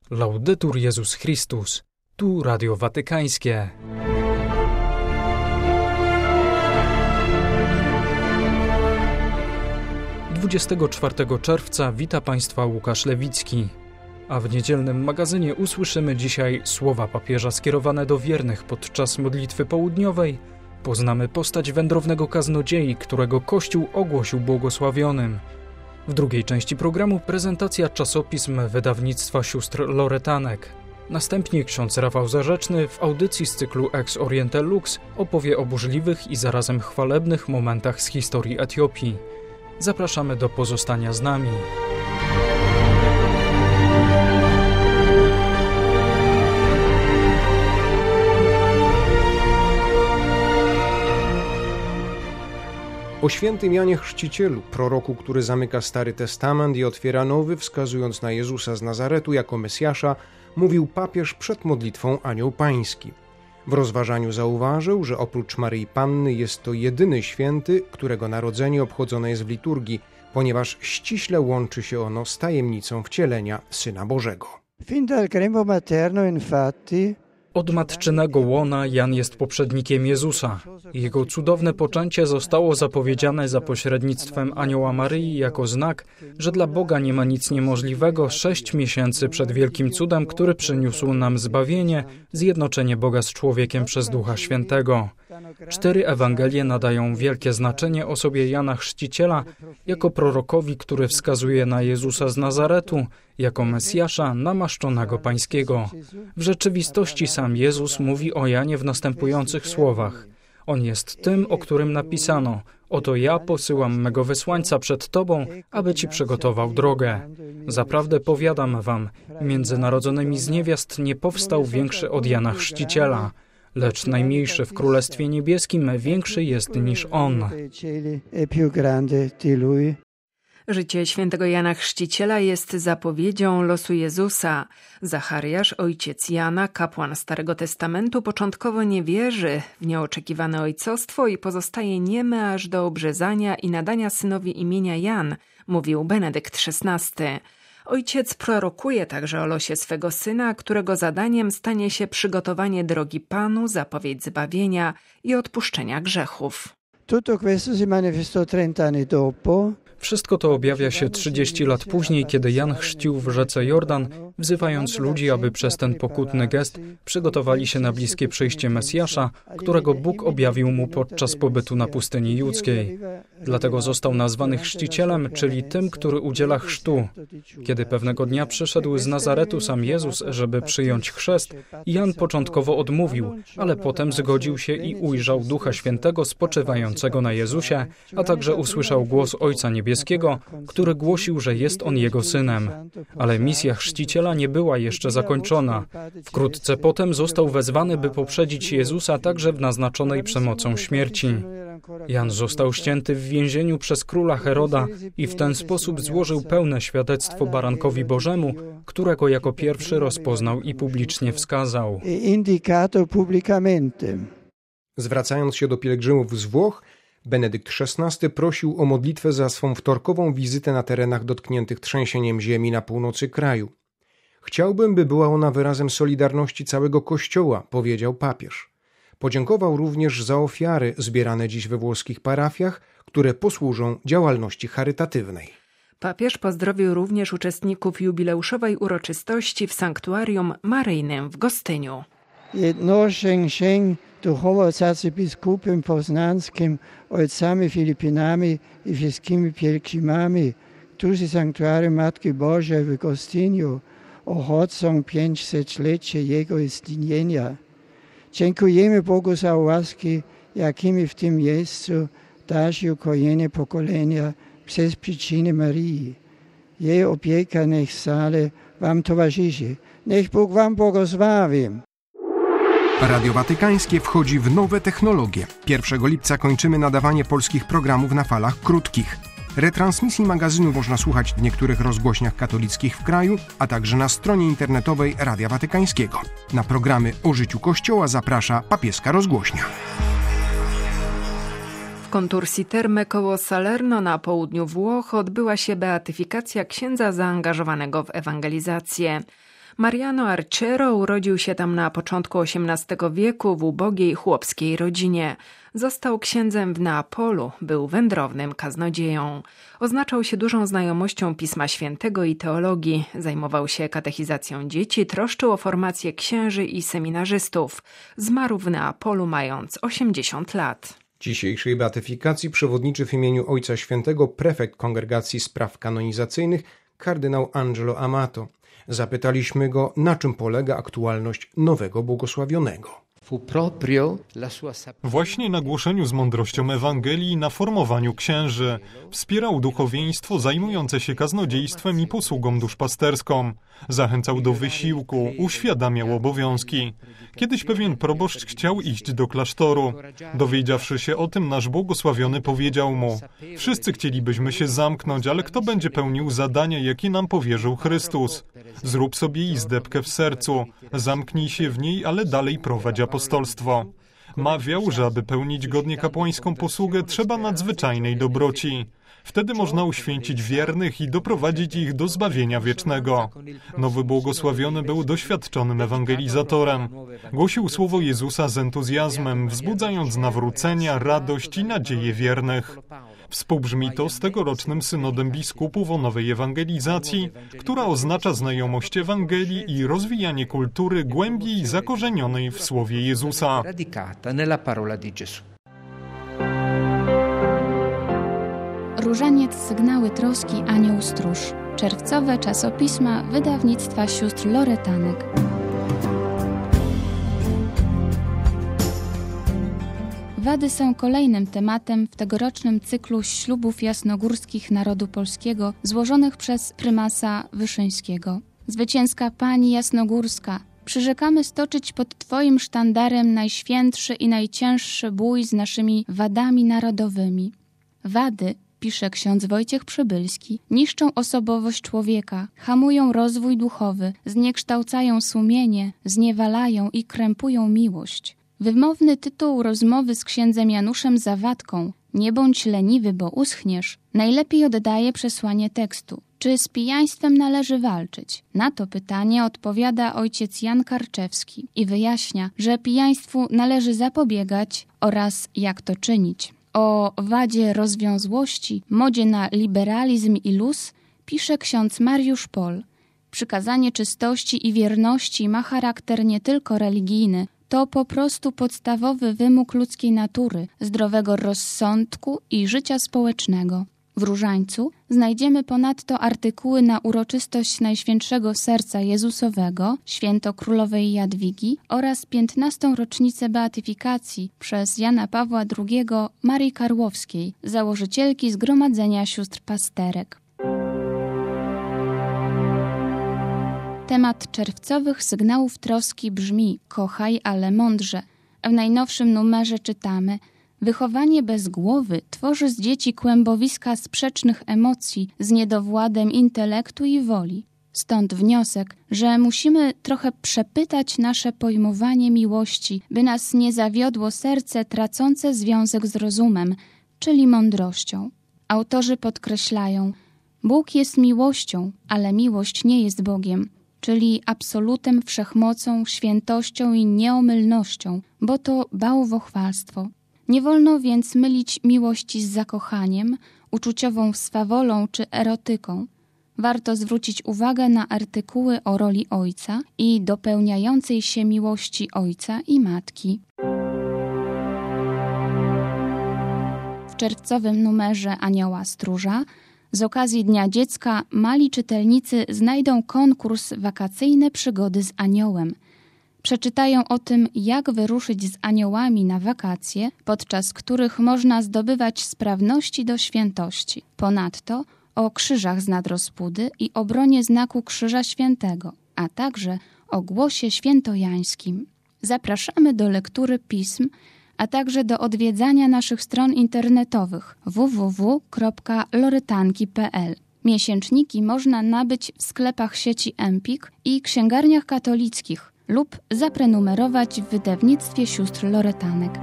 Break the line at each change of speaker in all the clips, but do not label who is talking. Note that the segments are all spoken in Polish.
Laudetur Jezus Chrystus. Tu Radio Watykańskie. Dwudziestego 24 czerwca wita Państwa Łukasz Lewicki. A w niedzielnym magazynie usłyszymy dzisiaj słowa papieża skierowane do wiernych podczas modlitwy południowej. Poznamy postać wędrownego kaznodziei, którego Kościół ogłosił błogosławionym. W drugiej części programu prezentacja czasopism wydawnictwa sióstr Loretanek. Następnie ksiądz Rafał Zarzeczny w audycji z cyklu Ex Oriente Lux opowie o burzliwych i zarazem chwalebnych momentach z historii Etiopii. Zapraszamy do pozostania z nami.
O świętym Janie Chrzcicielu, proroku, który zamyka Stary Testament i otwiera Nowy, wskazując na Jezusa z Nazaretu jako Mesjasza, mówił papież przed modlitwą Anioł Pański. W rozważaniu zauważył, że oprócz Maryi Panny jest to jedyny święty, którego narodzenie obchodzone jest w liturgii, ponieważ ściśle łączy się ono z tajemnicą wcielenia Syna Bożego.
Fin dal grembo materno infatti
od matczynego łona Jan jest poprzednikiem Jezusa. Jego cudowne poczęcie zostało zapowiedziane za pośrednictwem anioła Maryi jako znak, że dla Boga nie ma nic niemożliwego 6 miesięcy przed wielkim cudem, który przyniósł nam zbawienie, zjednoczenie Boga z człowiekiem przez Ducha Świętego. 4 Ewangelie nadają wielkie znaczenie osobie Jana Chrzciciela jako prorokowi, który wskazuje na Jezusa z Nazaretu, jako Mesjasza namaszczonego Pańskiego. W rzeczywistości sam Jezus mówi o Janie w następujących słowach. On jest tym, o którym napisano: oto ja posyłam mego wysłańca przed Tobą, aby Ci przygotował drogę. Zaprawdę powiadam Wam, między narodzonymi z niewiast nie powstał większy od Jana Chrzciciela. Lecz najmniejszy w Królestwie Niebieskim większy jest niż on.
Życie świętego Jana Chrzciciela jest zapowiedzią losu Jezusa. Zachariasz, ojciec Jana, kapłan Starego Testamentu, początkowo nie wierzy w nieoczekiwane ojcostwo i pozostaje niemy aż do obrzezania i nadania synowi imienia Jan, mówił Benedykt XVI. Ojciec prorokuje także o losie swego syna, którego zadaniem stanie się przygotowanie drogi Panu, zapowiedź zbawienia i odpuszczenia grzechów.
Tutto questo si manifestò 30 anni dopo.
Wszystko to objawia się 30 lat później, kiedy Jan chrzcił w rzece Jordan, wzywając ludzi, aby przez ten pokutny gest przygotowali się na bliskie przyjście Mesjasza, którego Bóg objawił mu podczas pobytu na pustyni judzkiej. Dlatego został nazwany chrzcicielem, czyli tym, który udziela chrztu. Kiedy pewnego dnia przyszedł z Nazaretu sam Jezus, żeby przyjąć chrzest, Jan początkowo odmówił, ale potem zgodził się i ujrzał Ducha Świętego spoczywającego na Jezusie, a także usłyszał głos Ojca Niebieskiego, który głosił, że jest on Jego Synem. Ale misja chrzciciela nie była jeszcze zakończona. Wkrótce potem został wezwany, by poprzedzić Jezusa także w naznaczonej przemocą śmierci. Jan został ścięty w więzieniu przez króla Heroda i w ten sposób złożył pełne świadectwo Barankowi Bożemu, którego jako pierwszy rozpoznał i publicznie wskazał.
Zwracając się do pielgrzymów z Włoch, Benedykt XVI prosił o modlitwę za swą wtorkową wizytę na terenach dotkniętych trzęsieniem ziemi na północy kraju. Chciałbym, by była ona wyrazem solidarności całego Kościoła, powiedział papież. Podziękował również za ofiary zbierane dziś we włoskich parafiach, które posłużą działalności charytatywnej.
Papież pozdrowił również uczestników jubileuszowej uroczystości w sanktuarium maryjnym w Gostyniu.
Duchowo z arcybiskupem poznańskim, ojcami Filipinami i wszystkimi pielgrzymami, którzy sanktuarium Matki Bożej w Gostyniu obchodzą 500-lecie Jego istnienia. Dziękujemy Bogu za łaski, jakimi w tym miejscu darzy ukojenie pokolenia przez przyczynę Maryi. Jej opieka niech stale Wam towarzyszy. Niech Bóg Wam błogosławi.
Radio Watykańskie wchodzi w nowe technologie. 1 lipca kończymy nadawanie polskich programów na falach krótkich. Retransmisji magazynu można słuchać w niektórych rozgłośniach katolickich w kraju, a także na stronie internetowej Radia Watykańskiego. Na programy o życiu Kościoła zaprasza papieska rozgłośnia.
W Contursi Terme koło Salerno na południu Włoch odbyła się beatyfikacja księdza zaangażowanego w ewangelizację. Mariano Archero urodził się tam na początku XVIII wieku w ubogiej chłopskiej rodzinie. Został księdzem w Neapolu, był wędrownym kaznodzieją. Oznaczał się dużą znajomością Pisma Świętego i teologii. Zajmował się katechizacją dzieci, troszczył o formację księży i seminarzystów. Zmarł w Neapolu mając 80 lat.
Dzisiejszej beatyfikacji przewodniczy w imieniu Ojca Świętego prefekt Kongregacji Spraw Kanonizacyjnych kardynał Angelo Amato. Zapytaliśmy go, na czym polega aktualność nowego błogosławionego.
Właśnie na głoszeniu z mądrością Ewangelii i na formowaniu księży. Wspierał duchowieństwo zajmujące się kaznodziejstwem i posługą duszpasterską. Zachęcał do wysiłku, uświadamiał obowiązki. Kiedyś pewien proboszcz chciał iść do klasztoru. Dowiedziawszy się o tym, nasz błogosławiony powiedział mu: wszyscy chcielibyśmy się zamknąć, ale kto będzie pełnił zadanie, jakie nam powierzył Chrystus? Zrób sobie izdebkę w sercu, zamknij się w niej, ale dalej prowadź apostolstwo. Mawiał, że aby pełnić godnie kapłańską posługę, trzeba nadzwyczajnej dobroci. Wtedy można uświęcić wiernych i doprowadzić ich do zbawienia wiecznego. Nowy błogosławiony był doświadczonym ewangelizatorem. Głosił słowo Jezusa z entuzjazmem, wzbudzając nawrócenia, radość i nadzieję wiernych. Współbrzmi to z tegorocznym synodem biskupów o nowej ewangelizacji, która oznacza znajomość Ewangelii i rozwijanie kultury głębiej zakorzenionej w słowie Jezusa.
Różaniec, sygnały troski, anioł stróż. Czerwcowe czasopisma wydawnictwa sióstr Loretanek. Wady są kolejnym tematem w tegorocznym cyklu ślubów jasnogórskich narodu polskiego złożonych przez prymasa Wyszyńskiego. Zwycięska Pani Jasnogórska, przyrzekamy stoczyć pod Twoim sztandarem najświętszy i najcięższy bój z naszymi wadami narodowymi. Wady, pisze ksiądz Wojciech Przybylski, niszczą osobowość człowieka, hamują rozwój duchowy, zniekształcają sumienie, zniewalają i krępują miłość. Wymowny tytuł rozmowy z księdzem Januszem Zawadką, nie bądź leniwy, bo uschniesz, najlepiej oddaje przesłanie tekstu. Czy z pijaństwem należy walczyć? Na to pytanie odpowiada ojciec Jan Karczewski i wyjaśnia, że pijaństwu należy zapobiegać oraz jak to czynić. O wadzie rozwiązłości, modzie na liberalizm i luz pisze ksiądz Mariusz Pol. Przykazanie czystości i wierności ma charakter nie tylko religijny, to po prostu podstawowy wymóg ludzkiej natury, zdrowego rozsądku i życia społecznego. W Różańcu znajdziemy ponadto artykuły na uroczystość Najświętszego Serca Jezusowego, święto Królowej Jadwigi oraz 15. rocznicę beatyfikacji przez Jana Pawła II Marii Karłowskiej, założycielki Zgromadzenia Sióstr Pasterek. Temat czerwcowych sygnałów troski brzmi: kochaj, ale mądrze. W najnowszym numerze czytamy: wychowanie bez głowy tworzy z dzieci kłębowiska sprzecznych emocji z niedowładem intelektu i woli. Stąd wniosek, że musimy trochę przepytać nasze pojmowanie miłości, by nas nie zawiodło serce tracące związek z rozumem, czyli mądrością. Autorzy podkreślają: Bóg jest miłością, ale miłość nie jest Bogiem, czyli absolutem, wszechmocą, świętością i nieomylnością, bo to bałwochwalstwo. Nie wolno więc mylić miłości z zakochaniem, uczuciową swawolą czy erotyką. Warto zwrócić uwagę na artykuły o roli ojca i dopełniającej się miłości ojca i matki. W czerwcowym numerze Anioła Stróża z okazji Dnia Dziecka mali czytelnicy znajdą konkurs Wakacyjne przygody z aniołem. Przeczytają o tym, jak wyruszyć z aniołami na wakacje, podczas których można zdobywać sprawności do świętości. Ponadto o krzyżach z nadrozpudy i obronie znaku Krzyża Świętego, a także o głosie świętojańskim. Zapraszamy do lektury pism, a także do odwiedzania naszych stron internetowych www.loretanki.pl. Miesięczniki można nabyć w sklepach sieci Empik i księgarniach katolickich lub zaprenumerować w wydawnictwie sióstr Loretanek.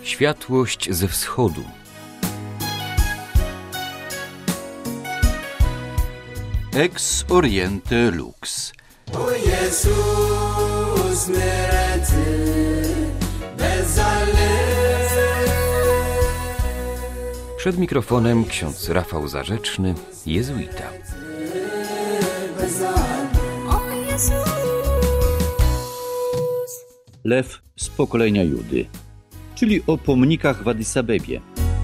Światłość ze wschodu. Ex Oriente Lux.
O Jezus, myrecy,
Przed mikrofonem ksiądz Rafał Zarzeczny, jezuita.
Lew z pokolenia Judy, czyli o pomnikach w Addis Abebie.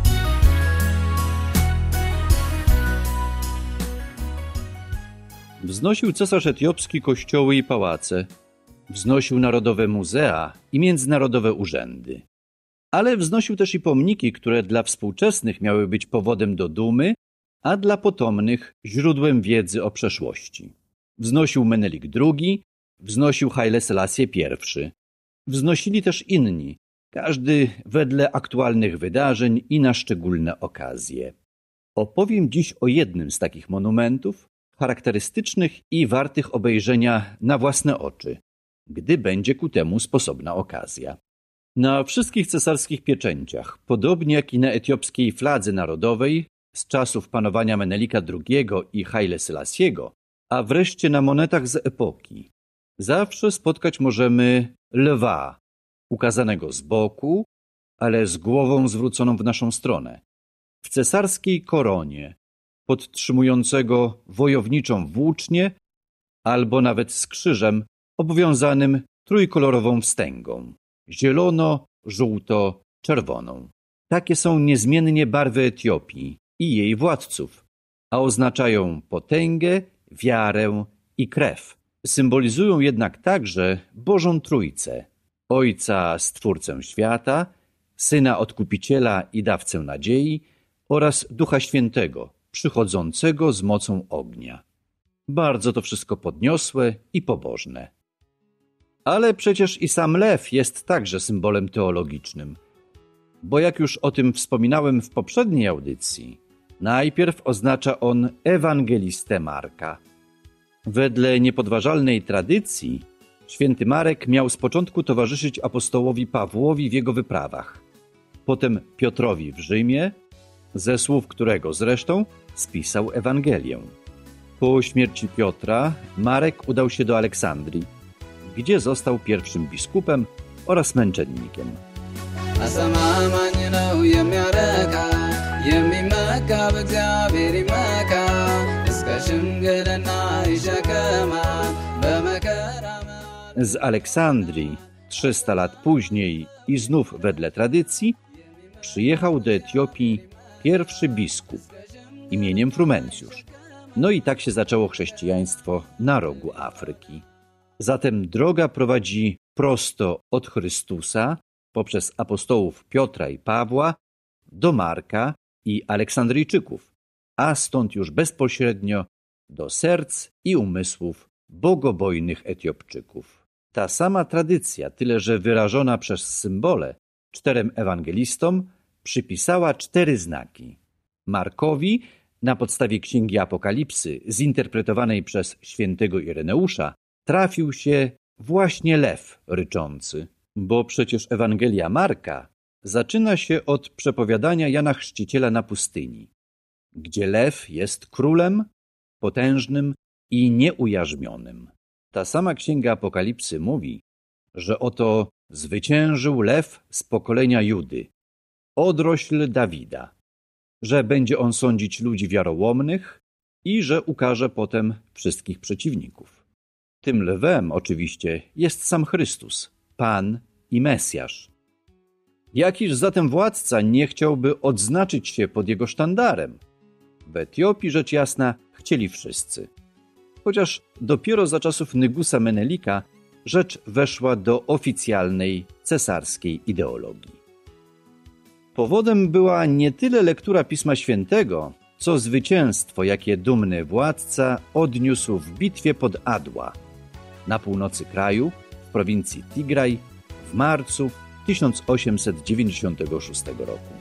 Wznosił cesarz etiopski kościoły i pałace, wznosił narodowe muzea i międzynarodowe urzędy. Ale wznosił też i pomniki, które dla współczesnych miały być powodem do dumy, a dla potomnych źródłem wiedzy o przeszłości. Wznosił Menelik II, wznosił Haile Selassie I. Wznosili też inni, każdy wedle aktualnych wydarzeń i na szczególne okazje. Opowiem dziś o jednym z takich monumentów, charakterystycznych i wartych obejrzenia na własne oczy, gdy będzie ku temu sposobna okazja. Na wszystkich cesarskich pieczęciach, podobnie jak i na etiopskiej fladze narodowej z czasów panowania Menelika II i Haile Selassiego, a wreszcie na monetach z epoki, zawsze spotkać możemy lwa, ukazanego z boku, ale z głową zwróconą w naszą stronę, w cesarskiej koronie, podtrzymującego wojowniczą włócznię albo nawet z krzyżem obwiązanym trójkolorową wstęgą, zielono, żółto, czerwoną. Takie są niezmiennie barwy Etiopii i jej władców, a oznaczają potęgę, wiarę i krew. Symbolizują jednak także Bożą Trójcę, Ojca Stwórcę świata, Syna Odkupiciela i Dawcę nadziei oraz Ducha Świętego, przychodzącego z mocą ognia. Bardzo to wszystko podniosłe i pobożne. Ale przecież i sam lew jest także symbolem teologicznym, bo jak już o tym wspominałem w poprzedniej audycji, najpierw oznacza on ewangelistę Marka. Wedle niepodważalnej tradycji święty Marek miał z początku towarzyszyć apostołowi Pawłowi w jego wyprawach, potem Piotrowi w Rzymie, ze słów którego zresztą spisał Ewangelię. Po śmierci Piotra Marek udał się do Aleksandrii, gdzie został pierwszym biskupem oraz męczennikiem. Z Aleksandrii 300 lat później i znów wedle tradycji przyjechał do Etiopii pierwszy biskup imieniem Frumencjusz. No i tak się zaczęło chrześcijaństwo na rogu Afryki. Zatem droga prowadzi prosto od Chrystusa poprzez apostołów Piotra i Pawła do Marka i Aleksandryjczyków, a stąd już bezpośrednio do serc i umysłów bogobojnych Etiopczyków. Ta sama tradycja, tyle że wyrażona przez symbole, 4 ewangelistom przypisała 4 znaki. Markowi na podstawie Księgi Apokalipsy zinterpretowanej przez świętego Ireneusza trafił się właśnie lew ryczący, bo przecież Ewangelia Marka zaczyna się od przepowiadania Jana Chrzciciela na pustyni, gdzie lew jest królem, potężnym i nieujarzmionym. Ta sama Księga Apokalipsy mówi, że oto zwyciężył lew z pokolenia Judy, odrośl Dawida, że będzie on sądzić ludzi wiarołomnych i że ukaże potem wszystkich przeciwników. Tym lwem oczywiście jest sam Chrystus, Pan i Mesjasz. Jakiż zatem władca nie chciałby odznaczyć się pod jego sztandarem? W Etiopii, rzecz jasna, chcieli wszyscy. Chociaż dopiero za czasów Negusa Menelika rzecz weszła do oficjalnej cesarskiej ideologii. Powodem była nie tyle lektura Pisma Świętego, co zwycięstwo, jakie dumny władca odniósł w bitwie pod Adła na północy kraju, w prowincji Tigraj, w marcu 1896 roku.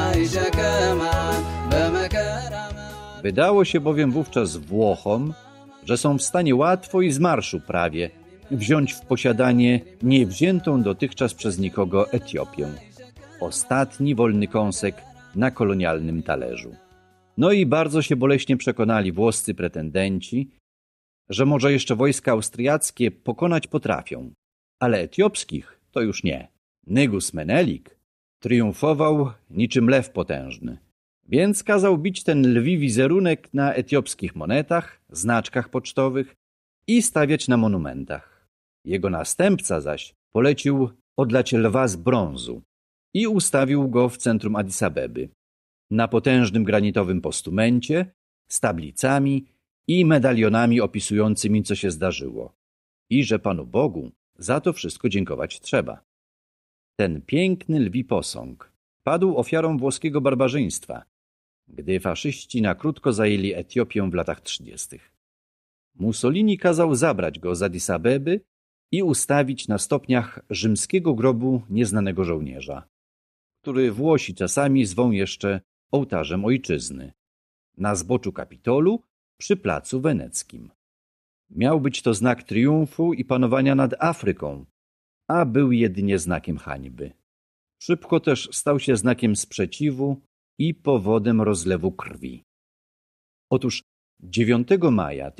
Wydało się bowiem wówczas Włochom, że są w stanie łatwo i z marszu prawie wziąć w posiadanie niewziętą dotychczas przez nikogo Etiopię. Ostatni wolny kąsek na kolonialnym talerzu. No i bardzo się boleśnie przekonali włoscy pretendenci, że może jeszcze wojska austriackie pokonać potrafią, ale etiopskich to już nie. Nygus Menelik triumfował niczym lew potężny, więc kazał bić ten lwi wizerunek na etiopskich monetach, znaczkach pocztowych i stawiać na monumentach. Jego następca zaś polecił odlać lwa z brązu i ustawił go w centrum Addis Abeby, na potężnym granitowym postumencie z tablicami i medalionami opisującymi, co się zdarzyło. I że Panu Bogu za to wszystko dziękować trzeba. Ten piękny lwi posąg padł ofiarą włoskiego barbarzyństwa, gdy faszyści na krótko zajęli Etiopię w latach 30. Mussolini kazał zabrać go z Addis Abeby i ustawić na stopniach rzymskiego grobu nieznanego żołnierza, który Włosi czasami zwą jeszcze ołtarzem ojczyzny, na zboczu Kapitolu przy placu Weneckim. Miał być to znak triumfu i panowania nad Afryką, a był jedynie znakiem hańby. Szybko też stał się znakiem sprzeciwu i powodem rozlewu krwi. Otóż 9 maja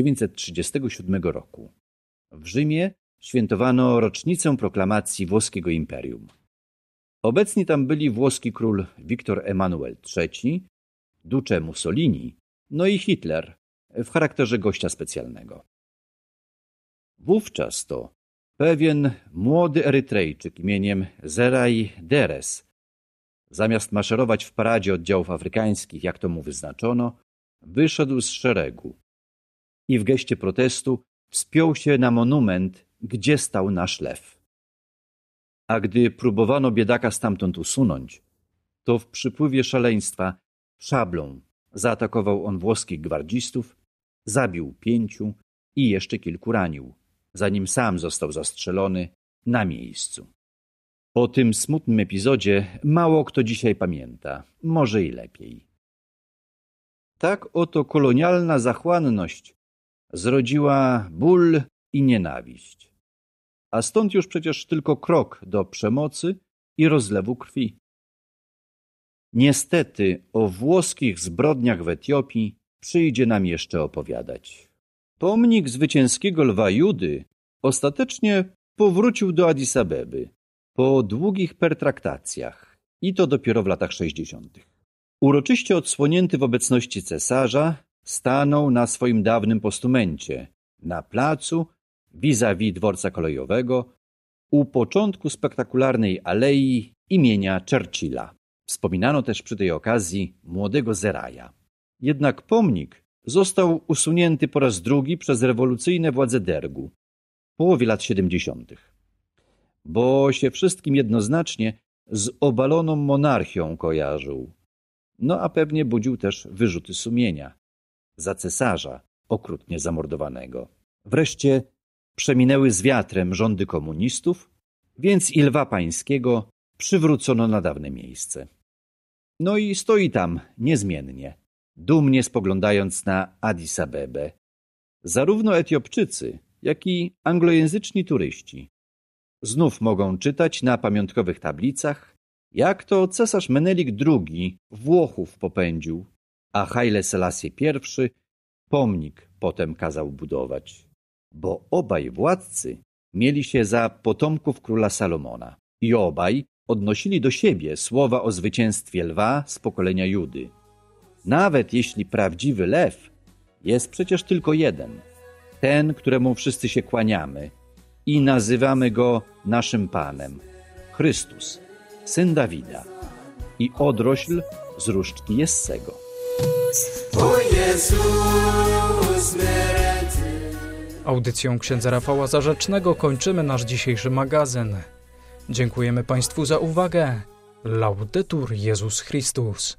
1937 roku w Rzymie świętowano rocznicę proklamacji włoskiego imperium. Obecni tam byli włoski król Wiktor Emanuel III, duce Mussolini, no i Hitler w charakterze gościa specjalnego. Wówczas to pewien młody Erytrejczyk imieniem Zerai Deres, zamiast maszerować w paradzie oddziałów afrykańskich, jak to mu wyznaczono, wyszedł z szeregu i w geście protestu wspiął się na monument, gdzie stał nasz lew. A gdy próbowano biedaka stamtąd usunąć, to w przypływie szaleństwa szablą zaatakował on włoskich gwardzistów, zabił 5 i jeszcze kilku ranił, zanim sam został zastrzelony na miejscu. O tym smutnym epizodzie mało kto dzisiaj pamięta, może i lepiej. Tak oto kolonialna zachłanność zrodziła ból i nienawiść. A stąd już przecież tylko krok do przemocy i rozlewu krwi. Niestety o włoskich zbrodniach w Etiopii przyjdzie nam jeszcze opowiadać. Pomnik zwycięskiego lwa Judy ostatecznie powrócił do Addis Abeby po długich pertraktacjach i to dopiero w latach 60. Uroczyście odsłonięty w obecności cesarza stanął na swoim dawnym postumencie, na placu vis-a-vis dworca kolejowego, u początku spektakularnej alei imienia Churchilla. Wspominano też przy tej okazji młodego Zeraja. Jednak pomnik został usunięty po raz drugi przez rewolucyjne władze Dergu w połowie lat 70., bo się wszystkim jednoznacznie z obaloną monarchią kojarzył. No a pewnie budził też wyrzuty sumienia za cesarza okrutnie zamordowanego. Wreszcie przeminęły z wiatrem rządy komunistów, więc i lwa pańskiego przywrócono na dawne miejsce. No i stoi tam niezmiennie, dumnie spoglądając na Addis Abebę. Zarówno Etiopczycy, jak i anglojęzyczni turyści znów mogą czytać na pamiątkowych tablicach, jak to cesarz Menelik II Włochów popędził, a Haile Selassie I pomnik potem kazał budować. Bo obaj władcy mieli się za potomków króla Salomona i obaj odnosili do siebie słowa o zwycięstwie lwa z pokolenia Judy. Nawet jeśli prawdziwy lew jest przecież tylko jeden, ten, któremu wszyscy się kłaniamy i nazywamy go naszym Panem, Chrystus, Syn Dawida i odrośl z różdżki Jessego.
Audycją księdza Rafała Zarzecznego kończymy nasz dzisiejszy magazyn. Dziękujemy Państwu za uwagę. Laudetur Jezus Chrystus.